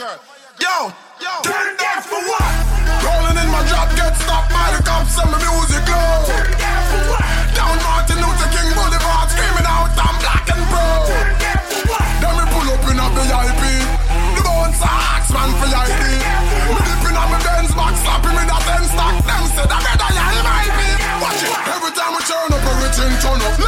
Yo, turn down for what? Rolling in my drop, get stopped by the cops and my music low. Turn down for what? Down Martin Luther King Boulevard, screaming out, I'm black and brown. Turn down for what? Then we pull up in a VIP. The bones are Axman for your ID. Me dipping on my Benz box, slapping me that 10 stock. Them said I better yeah, it might be. Watch it, every time we turn up, everything turn up.